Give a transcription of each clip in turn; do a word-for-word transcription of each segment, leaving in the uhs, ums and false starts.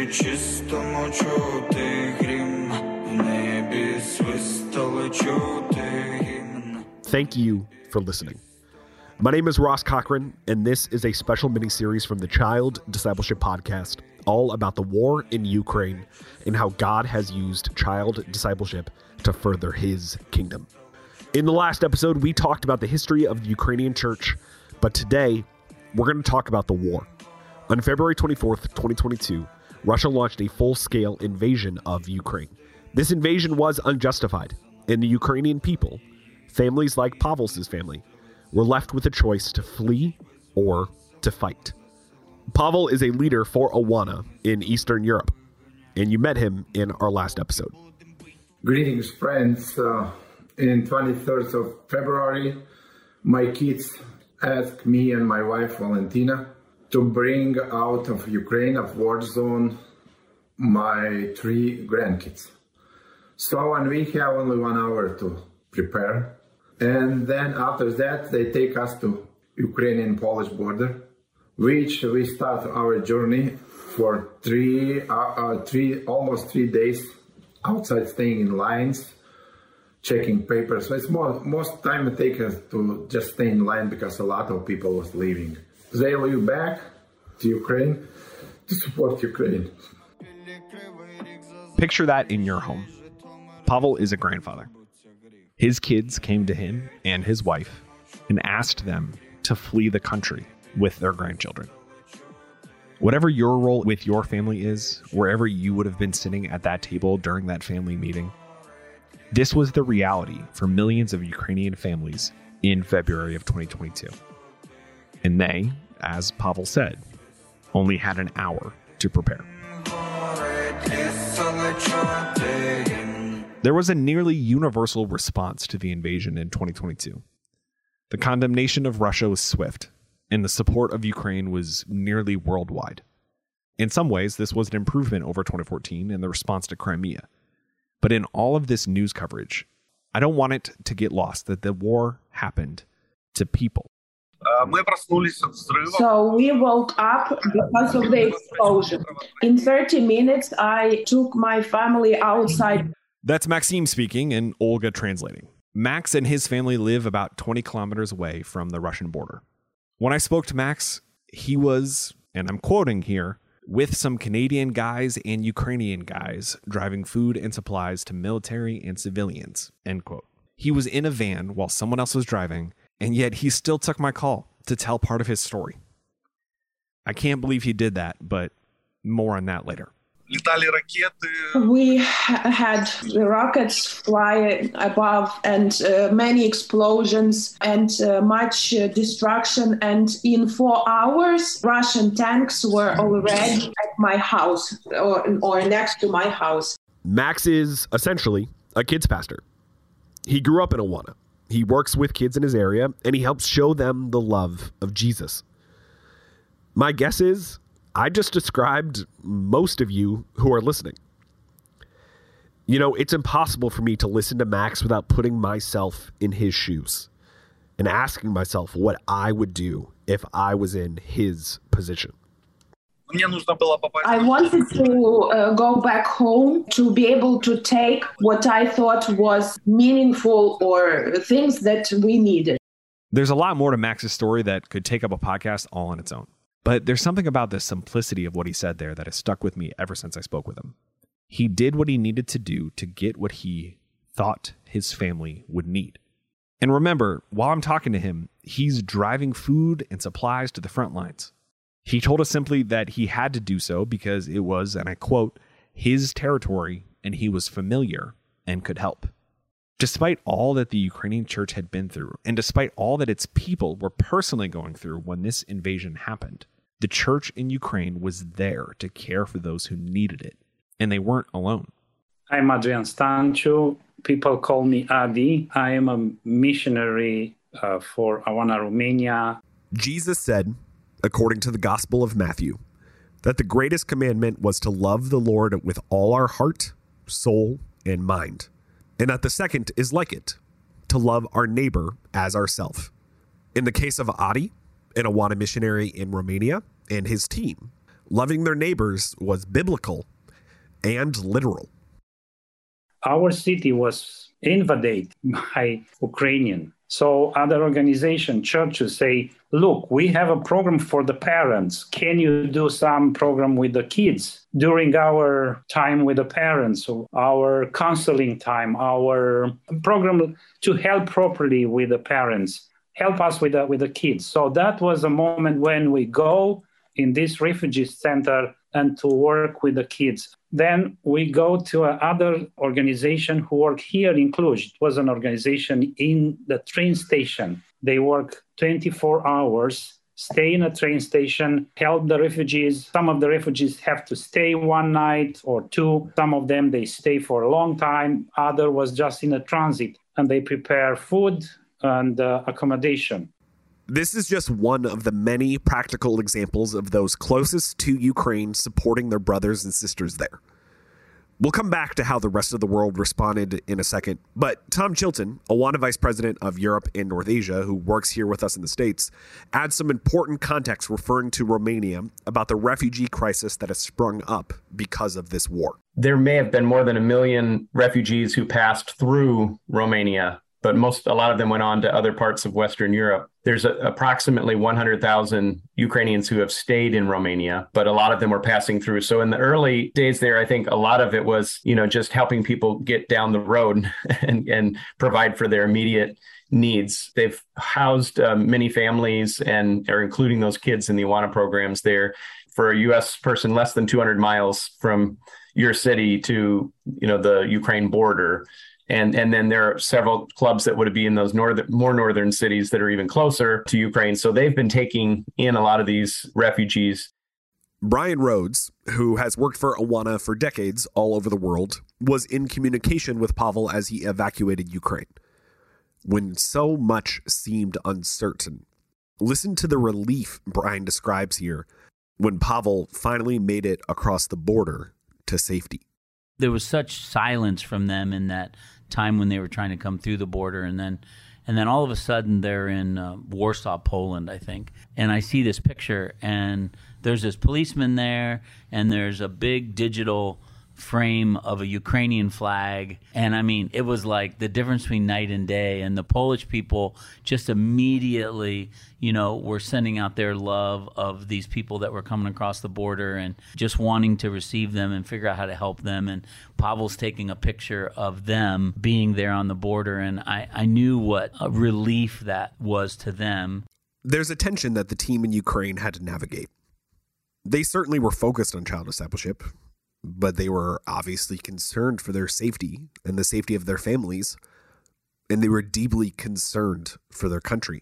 чистому чути грім, в небі свистали чути гімн. Thank you for listening. My name is Ross Cochran, and this is a special mini-series from the Child Discipleship Podcast, all about the war in Ukraine and how God has used child discipleship to further his kingdom. In the last episode, we talked about the history of the Ukrainian church, but today we're going to talk about the war. On February twenty-fourth, twenty twenty-two, Russia launched a full-scale invasion of Ukraine. This invasion was unjustified, and the Ukrainian people, families like Pavel's family, were left with a choice to flee or to fight. Pavel is a leader for Awana in Eastern Europe, and you met him in our last episode. Greetings, friends. Uh, in twenty-third of February, my kids asked me and my wife, Valentina, to bring out of Ukraine, of war zone, my three grandkids. So, and we have only one hour to prepare. And then after that, they take us to Ukrainian-Polish border, which we start our journey for three, uh, uh, three, almost three days outside, staying in lines, checking papers. So it's more, most time it takes us to just stay in line because a lot of people was leaving. They leave back to Ukraine to support Ukraine. Picture that in your home. Pavel is a grandfather. His kids came to him and his wife and asked them to flee the country with their grandchildren. Whatever your role with your family is, wherever you would have been sitting at that table during that family meeting, this was the reality for millions of Ukrainian families in February of twenty twenty-two. And they, as Pavel said, only had an hour to prepare. There was a nearly universal response to the invasion in twenty twenty-two. The condemnation of Russia was swift, and the support of Ukraine was nearly worldwide. In some ways, this was an improvement over twenty fourteen and the response to Crimea. But in all of this news coverage, I don't want it to get lost that the war happened to people. So we woke up because of the explosion. In thirty minutes, I took my family outside. That's Maxim speaking and Olga translating. Max and his family live about twenty kilometers away from the Russian border. When I spoke to Max, he was, and I'm quoting here, with some Canadian guys and Ukrainian guys driving food and supplies to military and civilians, end quote. He was in a van while someone else was driving, and yet he still took my call to tell part of his story. I can't believe he did that, but more on that later. We had the rockets fly above and uh, many explosions and uh, much uh, destruction. And in four hours, Russian tanks were already at my house or, or next to my house. Max is essentially a kids pastor. He grew up in Awana. He works with kids in his area, and he helps show them the love of Jesus. My guess is I just described most of you who are listening. You know, it's impossible for me to listen to Max without putting myself in his shoes and asking myself what I would do if I was in his position. I wanted to uh, go back home to be able to take what I thought was meaningful or things that we needed. There's a lot more to Max's story that could take up a podcast all on its own. But there's something about the simplicity of what he said there that has stuck with me ever since I spoke with him. He did what he needed to do to get what he thought his family would need. And remember, while I'm talking to him, he's driving food and supplies to the front lines. He told us simply that he had to do so because it was, and I quote, his territory and he was familiar and could help. Despite all that the Ukrainian church had been through, and despite all that its people were personally going through when this invasion happened, the church in Ukraine was there to care for those who needed it, and they weren't alone. I'm Adrian Stanchu. People call me Adi. I am a missionary uh, for Awana, Romania. Jesus said, according to the Gospel of Matthew, that the greatest commandment was to love the Lord with all our heart, soul, and mind, and that the second is like it, to love our neighbor as ourself. In the case of Adi, an Awana missionary in Romania, and his team, Loving their neighbors was biblical and literal. Our city was invaded by Ukrainian. So other organizations, churches say, look, we have a program for the parents. Can you do some program with the kids during our time with the parents, so our counseling time, our program to help properly with the parents, help us with the, with the kids. So that was a moment when we go in this refugee center and to work with the kids. Then we go to another organization who work here in Cluj. It was an organization in the train station. They work twenty-four hours, stay in a train station, help the refugees. Some of the refugees have to stay one night or two. Some of them, they stay for a long time. Other was just in a transit, and they prepare food and uh, accommodation. This is just one of the many practical examples of those closest to Ukraine supporting their brothers and sisters there. We'll come back to how the rest of the world responded in a second, but Tom Chilton, Awana Vice President of Europe and North Asia, who works here with us in the States, adds some important context referring to Romania about the refugee crisis that has sprung up because of this war. There may have been more than a million refugees who passed through Romania, but most, a lot of them went on to other parts of Western Europe. There's a, approximately one hundred thousand Ukrainians who have stayed in Romania, but a lot of them were passing through. So in the early days there, I think a lot of it was, you know, just helping people get down the road and, and provide for their immediate needs. They've housed uh, many families and are including those kids in the Awana programs there. For a U S person less than two hundred miles from your city to, you know, the Ukraine border. And and then there are several clubs that would be in those northern, more northern cities that are even closer to Ukraine. So they've been taking in a lot of these refugees. Brian Rhodes, who has worked for Awana for decades all over the world, was in communication with Pavel as he evacuated Ukraine. When so much seemed uncertain, listen to the relief Brian describes here when Pavel finally made it across the border to safety. There was such silence from them in that time when they were trying to come through the border, and then and then all of a sudden they're in uh, Warsaw, Poland, I think. And I see this picture, and there's this policeman there, and there's a big digital frame of a Ukrainian flag. And I mean, it was like the difference between night and day. And the Polish people just immediately, you know, were sending out their love of these people that were coming across the border and just wanting to receive them and figure out how to help them. And Pavel's taking a picture of them being there on the border. And I, I knew what a relief that was to them. There's a tension that the team in Ukraine had to navigate. They certainly were focused on child discipleship, but they were obviously concerned for their safety and the safety of their families, and they were deeply concerned for their country.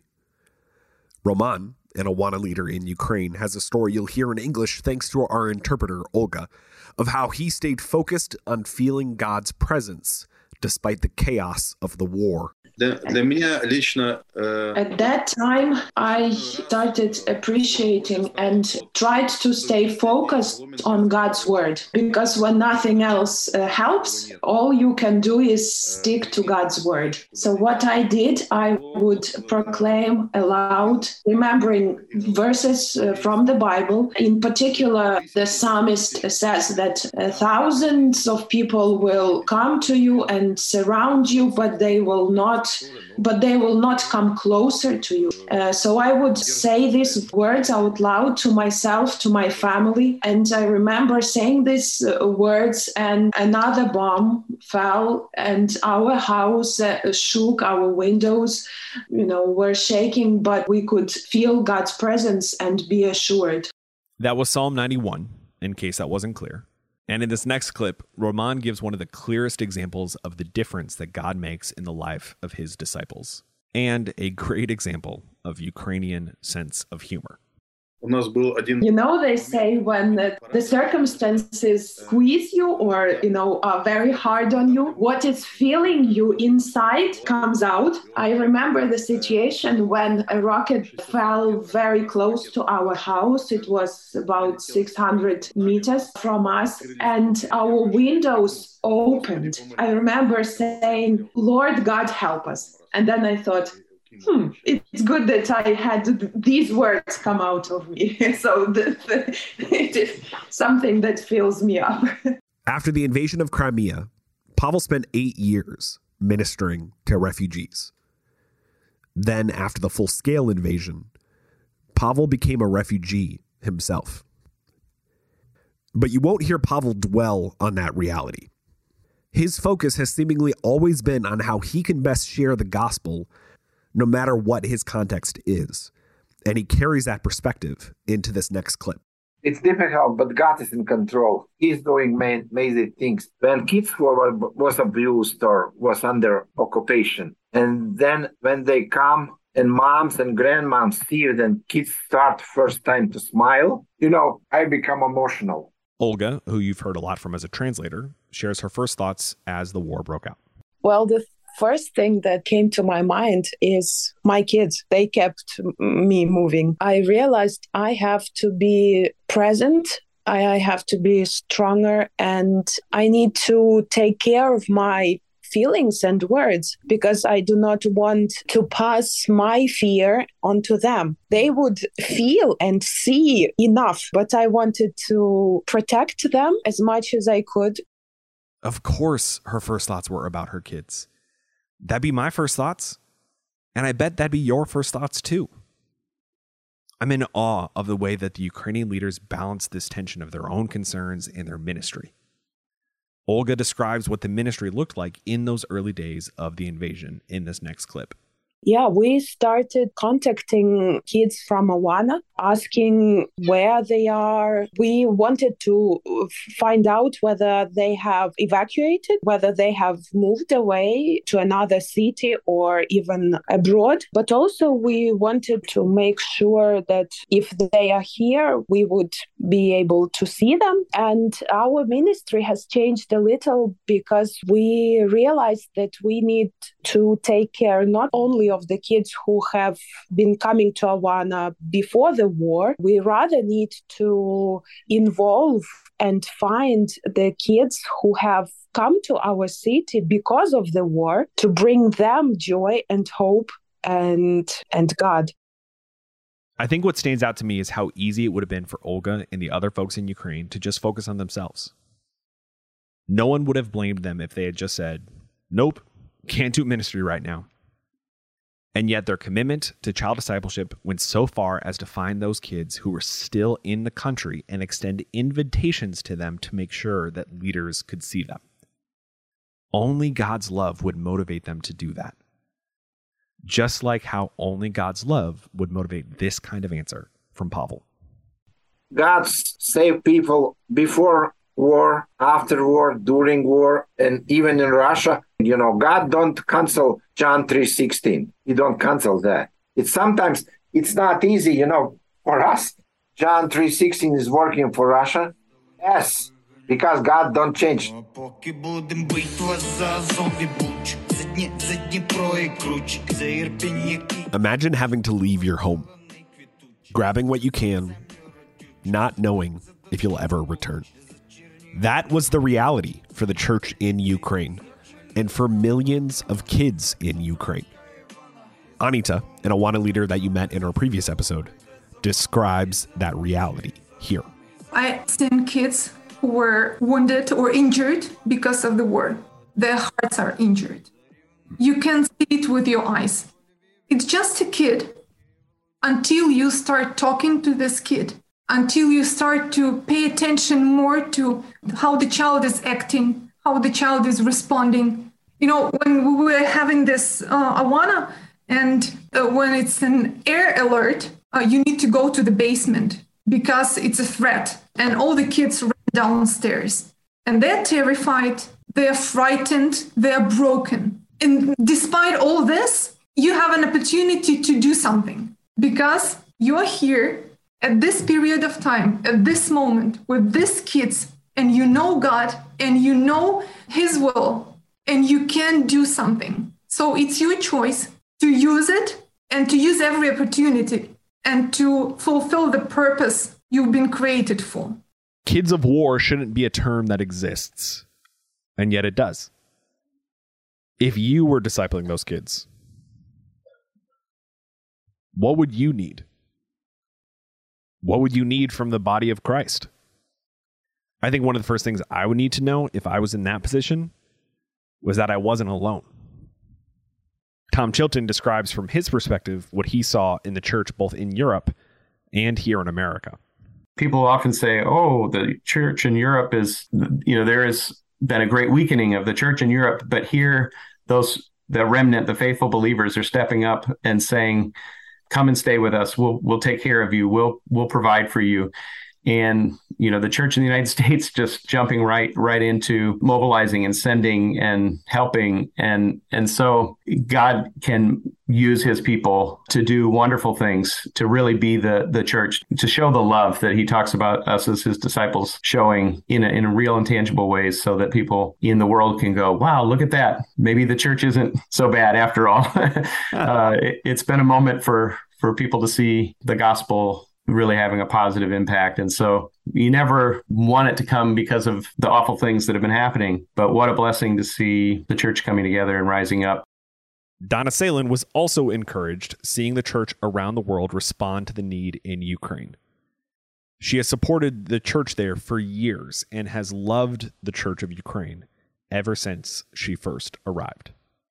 Roman, an Awana leader in Ukraine, has a story you'll hear in English thanks to our interpreter, Olga, of how he stayed focused on feeling God's presence despite the chaos of the war. At that time, I started appreciating and tried to stay focused on God's word, because when nothing else uh, helps, all you can do is stick to God's word. So what I did, I would proclaim aloud, remembering verses uh, from the Bible. In particular, the psalmist says that uh, thousands of people will come to you and surround you, but they will not but they will not come closer to you. Uh, so I would say these words out loud to myself, to my family. And I remember saying these uh, words, and another bomb fell, and our house uh, shook, our windows, you know, were shaking, but we could feel God's presence and be assured. That was Psalm ninety-one, in case that wasn't clear. And in this next clip, Roman gives one of the clearest examples of the difference that God makes in the life of his disciples, and a great example of Ukrainian sense of humor. You know, they say when the, the circumstances squeeze you or, you know, are very hard on you, what is feeling you inside comes out. I remember the situation when a rocket fell very close to our house. It was about six hundred meters from us, and our windows opened. I remember saying, Lord God, help us. And then I thought, Hmm. It's good that I had th- these words come out of me. So the, the, it is something that fills me up. After the invasion of Crimea, Pavel spent eight years ministering to refugees. Then, after the full-scale invasion, Pavel became a refugee himself. But you won't hear Pavel dwell on that reality. His focus has seemingly always been on how he can best share the gospel, no matter what his context is. And he carries that perspective into this next clip. It's difficult, but God is in control. He's doing amazing things. When kids were was abused or was under occupation, and then when they come and moms and grandmoms see it and kids start first time to smile, you know, I become emotional. Olga, who you've heard a lot from as a translator, shares her first thoughts as the war broke out. Well, the first thing that came to my mind is my kids. They kept me moving. I realized I have to be present. I have to be stronger, and I need to take care of my feelings and words, because I do not want to pass my fear onto them. They would feel and see enough, but I wanted to protect them as much as I could. Of course, her first thoughts were about her kids. That'd be my first thoughts. And I bet that'd be your first thoughts too. I'm in awe of the way that the Ukrainian leaders balance this tension of their own concerns and their ministry. Olga describes what the ministry looked like in those early days of the invasion in this next clip. Yeah, we started contacting kids from Awana, asking where they are. We wanted to find out whether they have evacuated, whether they have moved away to another city or even abroad. But also we wanted to make sure that if they are here, we would be able to see them. And our ministry has changed a little because we realized that we need to take care not only of the kids who have been coming to Awana before the war. We rather need to involve and find the kids who have come to our city because of the war, to bring them joy and hope and and God. I think what stands out to me is how easy it would have been for Olga and the other folks in Ukraine to just focus on themselves. No one would have blamed them if they had just said, nope, can't do ministry right now. And yet their commitment to child discipleship went so far as to find those kids who were still in the country and extend invitations to them to make sure that leaders could see them. Only God's love would motivate them to do that. Just like how only God's love would motivate this kind of answer from Pavel. God saved people before war, after war, during war, and even in Russia. You know, God don't cancel John three sixteen. He don't cancel that. It's sometimes, it's not easy, you know, for us. John three sixteen is working for Russia. Yes, because God don't change. Imagine having to leave your home, grabbing what you can, not knowing if you'll ever return. That was the reality for the church in Ukraine and for millions of kids in Ukraine. Anita, an Awana leader that you met in our previous episode, describes that reality here. I've seen kids who were wounded or injured because of the war. Their hearts are injured. You can see it with your eyes. It's just a kid until you start talking to this kid, until you start to pay attention more to how the child is acting, how the child is responding. You know, when we were having this uh, Awana, and uh, when it's an air alert, uh, you need to go to the basement because it's a threat. And all the kids ran downstairs. And they're terrified, they're frightened, they're broken. And despite all this, you have an opportunity to do something because you're here at this period of time, at this moment, with these kids, and you know God, and you know His will, and you can do something. So it's your choice to use it and to use every opportunity and to fulfill the purpose you've been created for. Kids of war shouldn't be a term that exists, and yet it does. If you were discipling those kids, What would you need? What would you need from the body of Christ? I think one of the first things I would need to know if I was in that position was that I wasn't alone. Tom Chilton describes from his perspective what he saw in the church both in Europe and here in America. People often say, oh, the church in Europe is, you know, there has been a great weakening of the church in Europe, but here those, the remnant, the faithful believers are stepping up and saying, come and stay with us. We'll, we'll take care of you. We'll, we'll provide for you. And, you know, the church in the United States just jumping right, right into mobilizing and sending and helping. And, and so God can use his people to do wonderful things, to really be the, the church, to show the love that he talks about us as his disciples showing in a, in real and tangible ways, so that people in the world can go, wow, look at that. Maybe the church isn't so bad after all. uh, it, it's been a moment for, for people to see the gospel really having a positive impact. And so you never want it to come because of the awful things that have been happening, but what a blessing to see the church coming together and rising up. Donna Salen was also encouraged seeing the church around the world respond to the need in Ukraine. She has supported the church there for years and has loved the Church of Ukraine ever since she first arrived.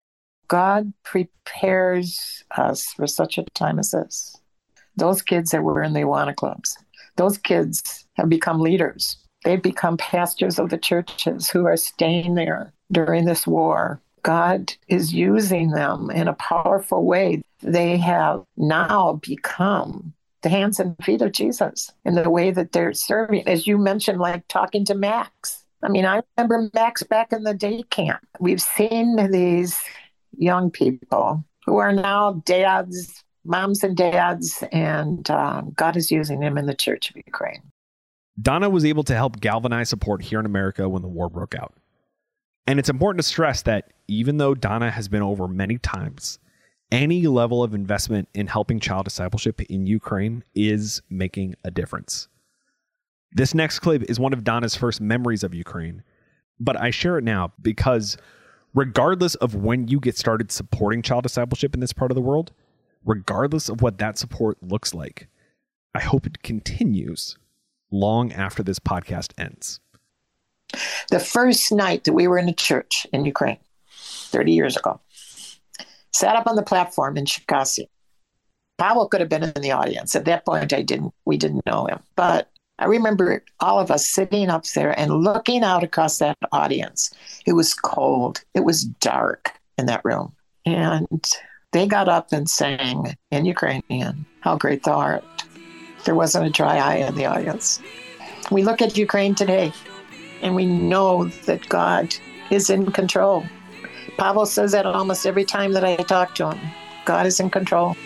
God prepares us for such a time as this. Those kids that were in the Awana clubs, those kids have become leaders. They've become pastors of the churches who are staying there during this war. God is using them in a powerful way. They have now become the hands and feet of Jesus in the way that they're serving. As you mentioned, like talking to Max. I mean, I remember Max back in the day camp. We've seen these young people who are now dads, moms and dads, and um, God is using them in the Church of Ukraine. Donna was able to help galvanize support here in America when the war broke out. And it's important to stress that even though Donna has been over many times, any level of investment in helping child discipleship in Ukraine is making a difference. This next clip is one of Donna's first memories of Ukraine, but I share it now because regardless of when you get started supporting child discipleship in this part of the world, regardless of what that support looks like, I hope it continues long after this podcast ends. The first night that we were in a church in Ukraine, thirty years ago, sat up on the platform in Cherkasy. Pavel could have been in the audience. At that point, I didn't. We didn't know him. But I remember all of us sitting up there and looking out across that audience. It was cold. It was dark in that room. And they got up and sang in Ukrainian, "How great thou art." There wasn't a dry eye in the audience. We look at Ukraine today, and we know that God is in control. Pavel says that almost every time that I talk to him. God is in control.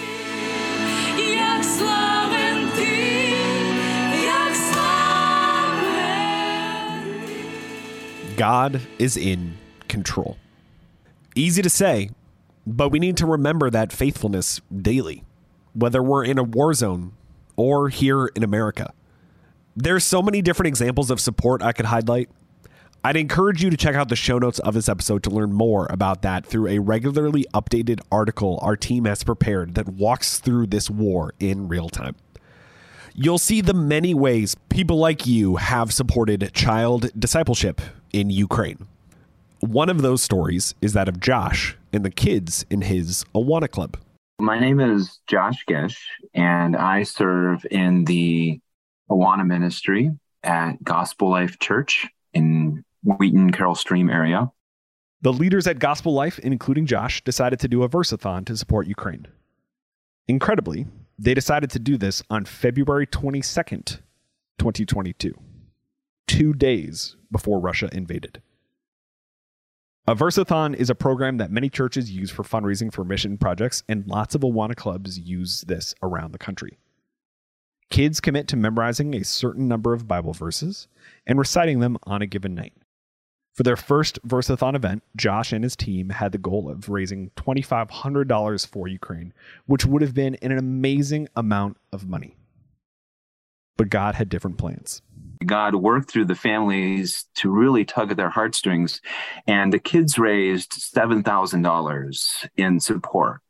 God is in control. Easy to say, but we need to remember that faithfulness daily, whether we're in a war zone or here in America. There's so many different examples of support I could highlight. I'd encourage you to check out the show notes of this episode to learn more about that through a regularly updated article our team has prepared that walks through this war in real time. You'll see the many ways people like you have supported child discipleship in Ukraine. One of those stories is that of Josh and the kids in his Awana Club. My name is Josh Gesh, and I serve in the Awana ministry at Gospel Life Church in Wheaton, Carroll Stream area. The leaders at Gospel Life, including Josh, decided to do a versathon to support Ukraine. Incredibly, they decided to do this on February twenty-second, twenty twenty-two, two days before Russia invaded. A versathon is a program that many churches use for fundraising for mission projects, and lots of Awana clubs use this around the country. Kids commit to memorizing a certain number of Bible verses and reciting them on a given night. For their first versathon event, Josh and his team had the goal of raising two thousand five hundred dollars for Ukraine, which would have been an amazing amount of money. But God had different plans. God worked through the families to really tug at their heartstrings, and the kids raised seven thousand dollars in support.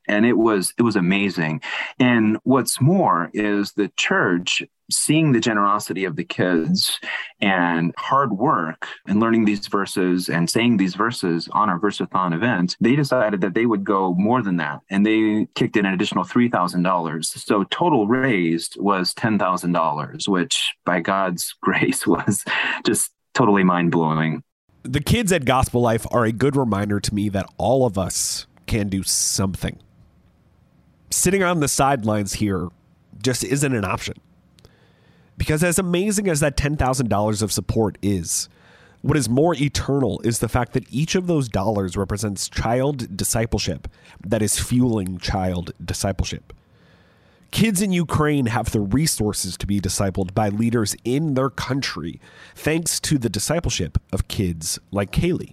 And it was it was amazing. And what's more is the church, seeing the generosity of the kids and hard work and learning these verses and saying these verses on our Versathon event, they decided that they would go more than that. And they kicked in an additional three thousand dollars. So total raised was ten thousand dollars, which by God's grace was just totally mind-blowing. The kids at Gospel Life are a good reminder to me that all of us can do something. Sitting on the sidelines here just isn't an option. Because as amazing as that ten thousand dollars of support is, what is more eternal is the fact that each of those dollars represents child discipleship that is fueling child discipleship. Kids in Ukraine have the resources to be discipled by leaders in their country, thanks to the discipleship of kids like Kaylee.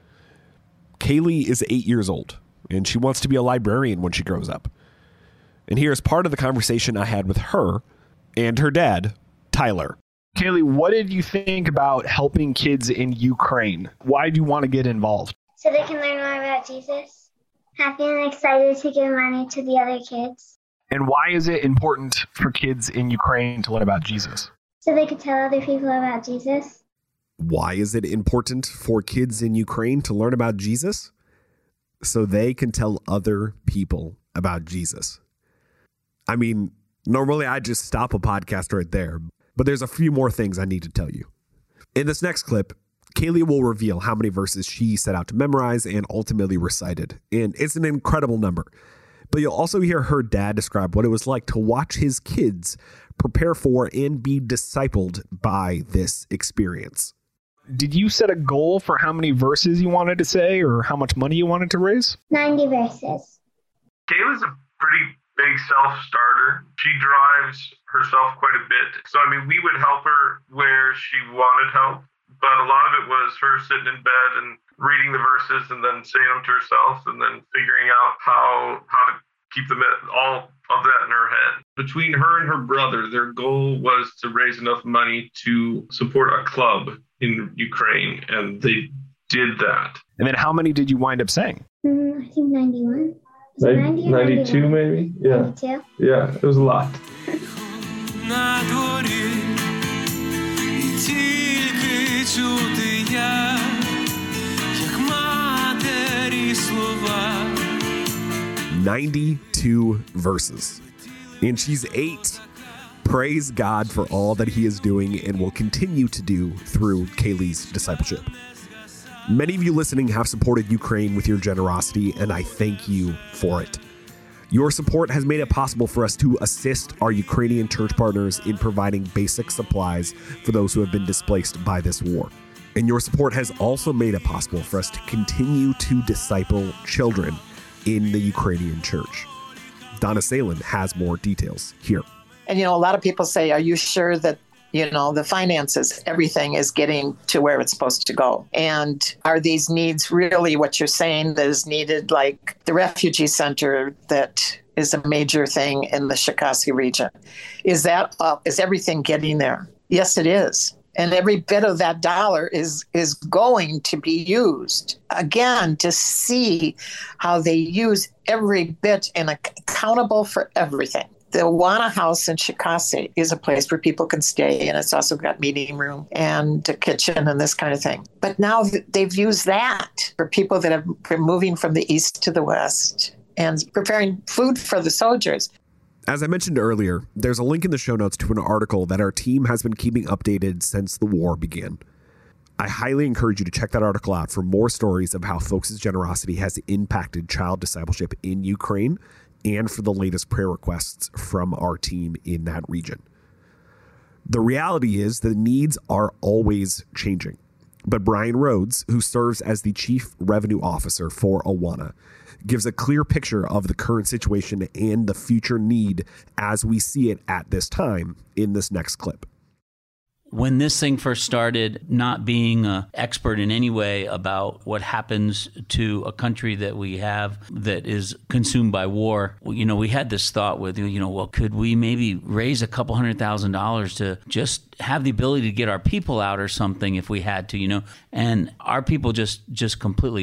Kaylee is eight years old, and she wants to be a librarian when she grows up. And here's part of the conversation I had with her and her dad, Tyler. Kaylee, what did you think about helping kids in Ukraine? Why do you want to get involved? So they can learn more about Jesus. Happy and excited to give money to the other kids. And why is it important for kids in Ukraine to learn about Jesus? So they could tell other people about Jesus. Why is it important for kids in Ukraine to learn about Jesus? So they can tell other people about Jesus. I mean, normally I just stop a podcast right there, but there's a few more things I need to tell you. In this next clip, Kaylee will reveal how many verses she set out to memorize and ultimately recited. And it's an incredible number. But you'll also hear her dad describe what it was like to watch his kids prepare for and be discipled by this experience. Did you set a goal for how many verses you wanted to say or how much money you wanted to raise? ninety verses. Kayla's a pretty big self-starter. She drives herself quite a bit. So, I mean, we would help her where she wanted help. But a lot of it was her sitting in bed and reading the verses and then saying them to herself and then figuring out how how to keep them all of that in her head. Between her and her brother, their goal was to raise enough money to support a club in Ukraine, and they did that. And then how many did you wind up saying? Mm, I think ninety-one. ninety, ninety-two maybe? Yeah. ninety-two? Yeah, it was a lot. ninety-two verses. And she's eight. Praise God for all that he is doing and will continue to do through Kaylee's discipleship. Many of you listening have supported Ukraine with your generosity, and I thank you for it. Your support has made it possible for us to assist our Ukrainian church partners in providing basic supplies for those who have been displaced by this war. And your support has also made it possible for us to continue to disciple children in the Ukrainian church. Donna Salen has more details here. And, you know, a lot of people say, are you sure that, you know, the finances, everything is getting to where it's supposed to go? And are these needs really what you're saying that is needed, like the refugee center that is a major thing in the Cherkasy region? Is that, uh, is everything getting there? Yes, it is. And every bit of that dollar is is going to be used. Again, to see how they use every bit and accountable for everything. The Awana House in Cherkasy is a place where people can stay, and it's also got meeting room and a kitchen and this kind of thing. But now they've used that for people that have been moving from the east to the west and preparing food for the soldiers. As I mentioned earlier, there's a link in the show notes to an article that our team has been keeping updated since the war began. I highly encourage you to check that article out for more stories of how folks' generosity has impacted child discipleship in Ukraine and for the latest prayer requests from our team in that region. The reality is the needs are always changing. But Brian Rhodes, who serves as the Chief Revenue Officer for Awana, gives a clear picture of the current situation and the future need as we see it at this time in this next clip. When this thing first started, not being an expert in any way about what happens to a country that we have that is consumed by war, you know, we had this thought with, you know, well, could we maybe raise a couple hundred thousand dollars to just have the ability to get our people out or something if we had to, you know? And our people just, just completely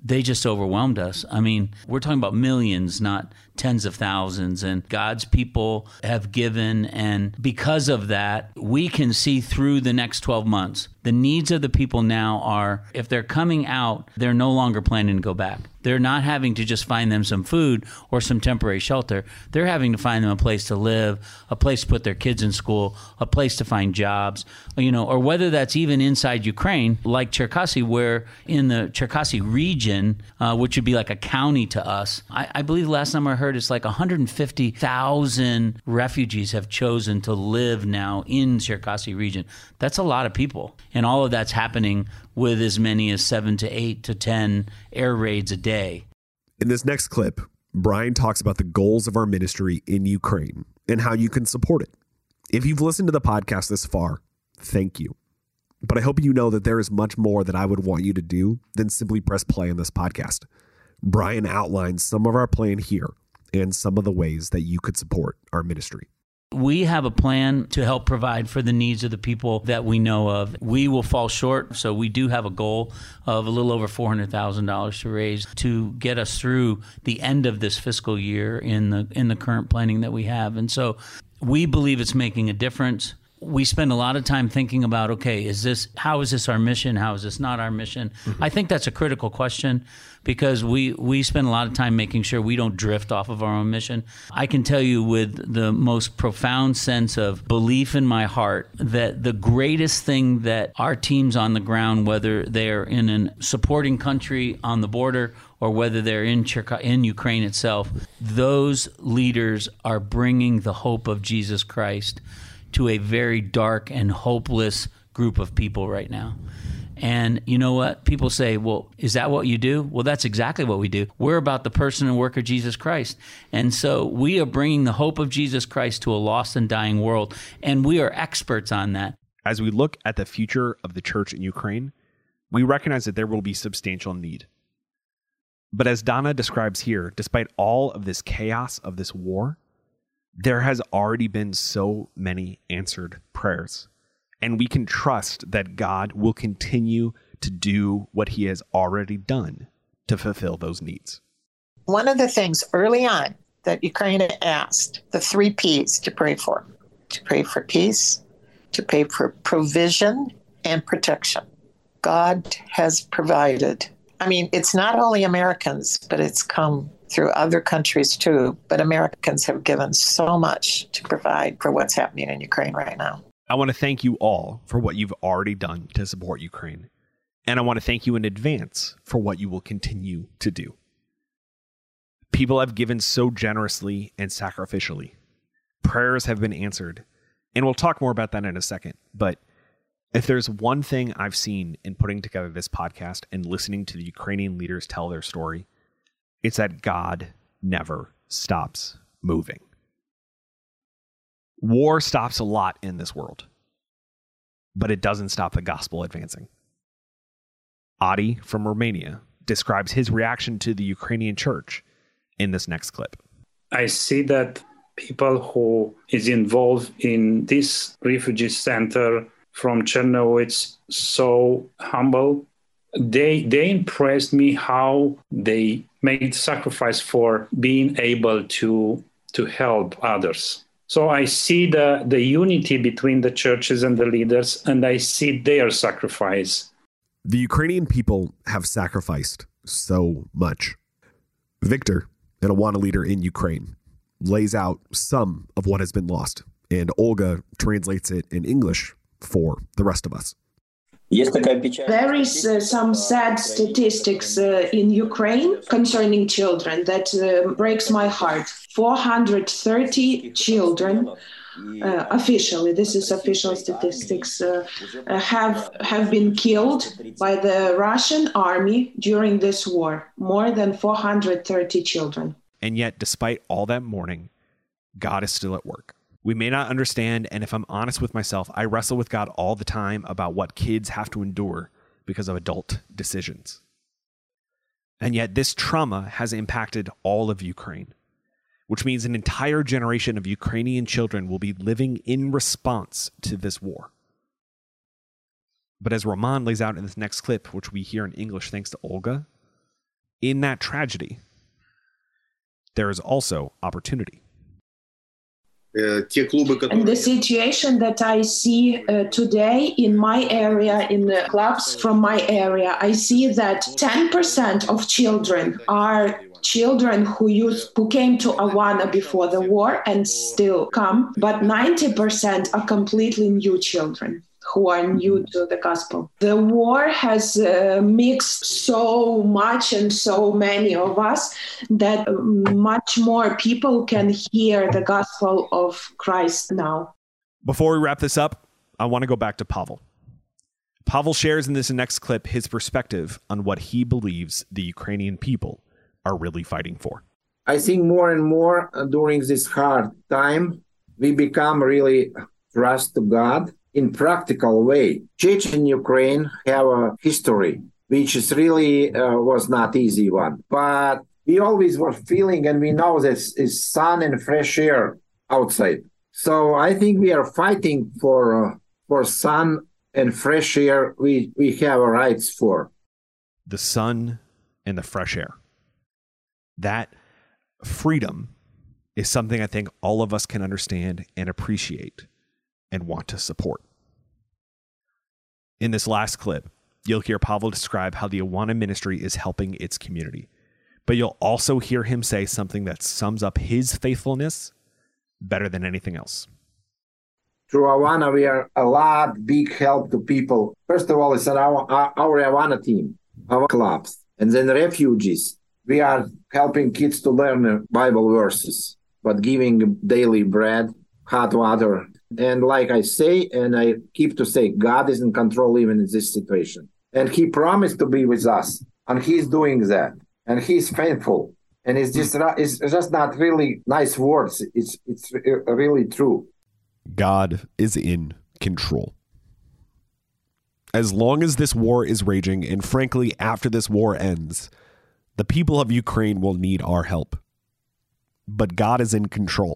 they just overwhelmed us. I mean, we're talking about millions, not tens of thousands. And God's people have given. And because of that, we can see through the next twelve months. The needs of the people now are, if they're coming out, they're no longer planning to go back. They're not having to just find them some food or some temporary shelter. They're having to find them a place to live, a place to put their kids in school, a place to find jobs, you know, or whether that's even inside Ukraine, like Cherkasy, where in the Cherkasy region, uh, which would be like a county to us, I, I believe last time I heard it's like one hundred fifty thousand refugees have chosen to live now in Cherkasy region. That's a lot of people. And all of that's happening with as many as seven to eight to ten air raids a day. In this next clip, Brian talks about the goals of our ministry in Ukraine and how you can support it. If you've listened to the podcast this far, thank you. But I hope you know that there is much more that I would want you to do than simply press play on this podcast. Brian outlines some of our plan here and some of the ways that you could support our ministry. We have a plan to help provide for the needs of the people that we know of. We will fall short, so we do have a goal of a little over four hundred thousand dollars to raise to get us through the end of this fiscal year in the in the current planning that we have. And so we believe it's making a difference. We spend a lot of time thinking about, okay, is this, how is this our mission? How is this not our mission? Mm-hmm. I think that's a critical question because we, we spend a lot of time making sure we don't drift off of our own mission. I can tell you with the most profound sense of belief in my heart that the greatest thing that our teams on the ground, whether they're in a supporting country on the border or whether they're in Cherka- in Ukraine itself, those leaders are bringing the hope of Jesus Christ to a very dark and hopeless group of people right now. And you know what? People say, well, is that what you do? Well, that's exactly what we do. We're about the person and work of Jesus Christ. And so we are bringing the hope of Jesus Christ to a lost and dying world. And we are experts on that. As we look at the future of the church in Ukraine, we recognize that there will be substantial need. But as Donna describes here, despite all of this chaos of this war, there has already been so many answered prayers, and we can trust that God will continue to do what he has already done to fulfill those needs. One of the things early on that Ukraine asked, the three P's to pray for, to pray for peace, to pray for provision and protection. God has provided. I mean, it's not only Americans, but it's come through other countries too, but Americans have given so much to provide for what's happening in Ukraine right now. I want to thank you all for what you've already done to support Ukraine. And I want to thank you in advance for what you will continue to do. People have given so generously and sacrificially. Prayers have been answered. And we'll talk more about that in a second. But if there's one thing I've seen in putting together this podcast and listening to the Ukrainian leaders tell their story, it's that God never stops moving. War stops a lot in this world, but it doesn't stop the gospel advancing. Adi from Romania describes his reaction to the Ukrainian church in this next clip. I see that people who is involved in this refugee center from Chernobyl so humble. They they impressed me how they made sacrifice for being able to to help others. So I see the, the unity between the churches and the leaders, and I see their sacrifice. The Ukrainian people have sacrificed so much. Victor, an Awana leader in Ukraine, lays out some of what has been lost, and Olga translates it in English for the rest of us. There is uh, some sad statistics uh, in Ukraine concerning children that uh, breaks my heart. four hundred thirty children, uh, officially, this is official statistics, uh, uh, have have been killed by the Russian army during this war. More than four hundred thirty children. And yet, despite all that mourning, God is still at work. We may not understand, and if I'm honest with myself, I wrestle with God all the time about what kids have to endure because of adult decisions. And yet this trauma has impacted all of Ukraine, which means an entire generation of Ukrainian children will be living in response to this war. But as Roman lays out in this next clip, which we hear in English thanks to Olga, in that tragedy, there is also opportunity. And the situation that I see uh, today in my area, in the clubs from my area, I see that ten percent of children are children who used, who came to Awana before the war and still come, but ninety percent are completely new children who are new to the gospel. The war has uh, mixed so much and so many of us that much more people can hear the gospel of Christ now. Before we wrap this up, I want to go back to Pavel. Pavel shares in this next clip his perspective on what he believes the Ukrainian people are really fighting for. I think more and more uh, during this hard time, we become really trust to God in practical way. Church in Ukraine have a history, which is really uh, was not easy one. But we always were feeling, and we know this is sun and fresh air outside. So I think we are fighting for uh, for sun and fresh air. We we have rights for the sun and the fresh air. That freedom is something I think all of us can understand and appreciate and want to support. In this last clip, you'll hear Pavel describe how the Awana ministry is helping its community, but you'll also hear him say something that sums up his faithfulness better than anything else. Through Awana, we are a lot big help to people. First of all, it's our, our Awana team, our clubs, and then refugees. We are helping kids to learn Bible verses, but giving daily bread, hot water. And like I say, and I keep to say, God is in control even in this situation. And he promised to be with us, and he's doing that. And he's faithful. And it's just, it's just not really nice words. It's, it's really true. God is in control. As long as this war is raging, and frankly, after this war ends, the people of Ukraine will need our help. But God is in control.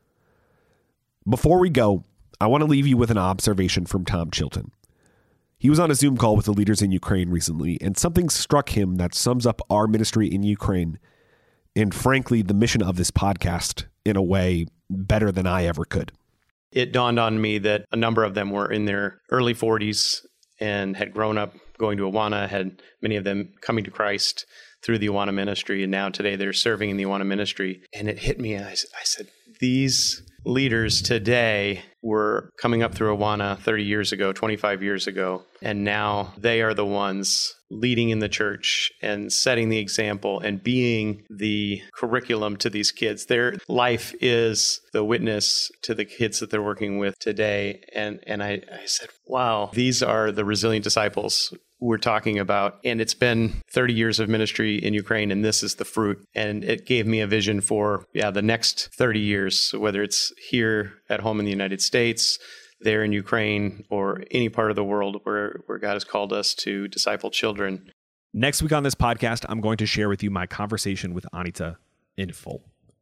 Before we go, I want to leave you with an observation from Tom Chilton. He was on a Zoom call with the leaders in Ukraine recently, and something struck him that sums up our ministry in Ukraine, and frankly, the mission of this podcast in a way better than I ever could. It dawned on me that a number of them were in their early forties and had grown up going to Awana, had many of them coming to Christ through the Awana ministry, and now today they're serving in the Awana ministry. And it hit me, I, I said, these leaders today were coming up through Awana thirty years ago, twenty-five years ago, and now they are the ones leading in the church and setting the example and being the curriculum to these kids. Their life is the witness to the kids that they're working with today. And and I, I said, wow, these are the resilient disciples we're talking about. And it's been thirty years of ministry in Ukraine, and this is the fruit. And it gave me a vision for, yeah, the next thirty years, whether it's here at home in the United States, there in Ukraine, or any part of the world where, where God has called us to disciple children. Next week on this podcast, I'm going to share with you my conversation with Anita in full.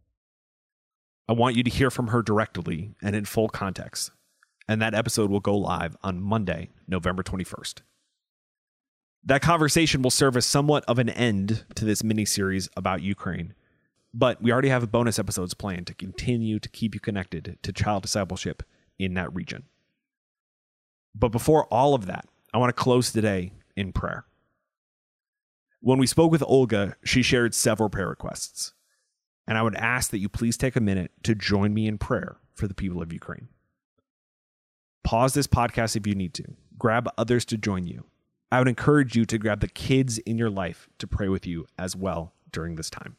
I want you to hear from her directly and in full context. And that episode will go live on Monday, November twenty-first. That conversation will serve as somewhat of an end to this mini-series about Ukraine. But we already have bonus episodes planned to continue to keep you connected to child discipleship in that region. But before all of that, I want to close today in prayer. When we spoke with Olga, she shared several prayer requests. And I would ask that you please take a minute to join me in prayer for the people of Ukraine. Pause this podcast if you need to. Grab others to join you. I would encourage you to grab the kids in your life to pray with you as well during this time.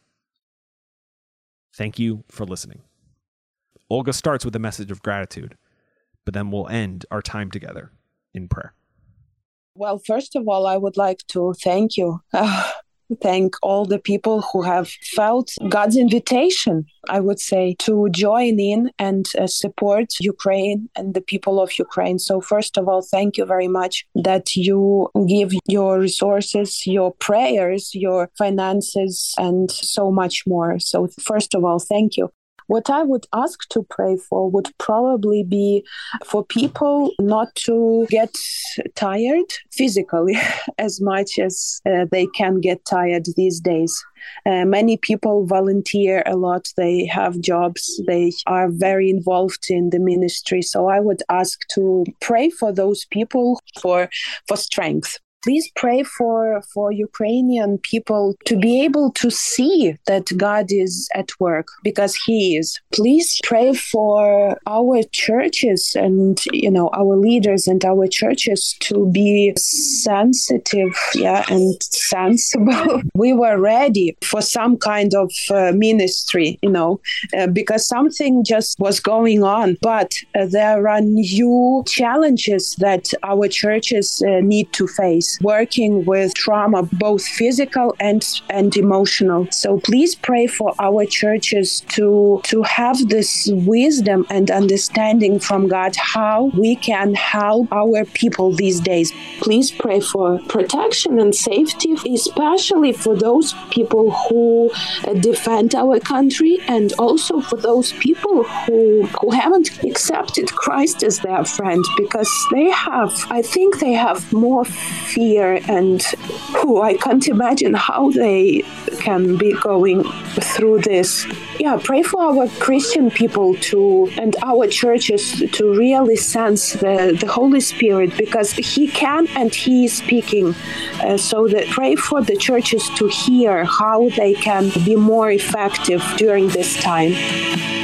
Thank you for listening. Olga starts with a message of gratitude, but then we'll end our time together in prayer. Well, first of all, I would like to thank you. Uh, thank all the people who have felt God's invitation, I would say, to join in and uh, support Ukraine and the people of Ukraine. So first of all, thank you very much that you give your resources, your prayers, your finances, and so much more. So first of all, thank you. What I would ask to pray for would probably be for people not to get tired physically as much as uh, they can get tired these days. Uh, many people volunteer a lot. They have jobs. They are very involved in the ministry. So I would ask to pray for those people for for strength. Please pray for, for Ukrainian people to be able to see that God is at work, because He is. Please pray for our churches and, you know, our leaders and our churches to be sensitive, yeah, and sensible. We were ready for some kind of uh, ministry, you know, uh, because something just was going on. But uh, there are new challenges that our churches uh, need to face. Working with trauma, both physical and and emotional. So please pray for our churches to to have this wisdom and understanding from God how we can help our people these days. Please pray for protection and safety, especially for those people who uh, defend our country, and also for those people who who haven't accepted Christ as their friend, because they have, I think they have more fear. And who I can't imagine how they can be going through this. Yeah, pray for our Christian people to and our churches to really sense the, the Holy Spirit, because He can and He is speaking. Uh, so that pray for the churches to hear how they can be more effective during this time.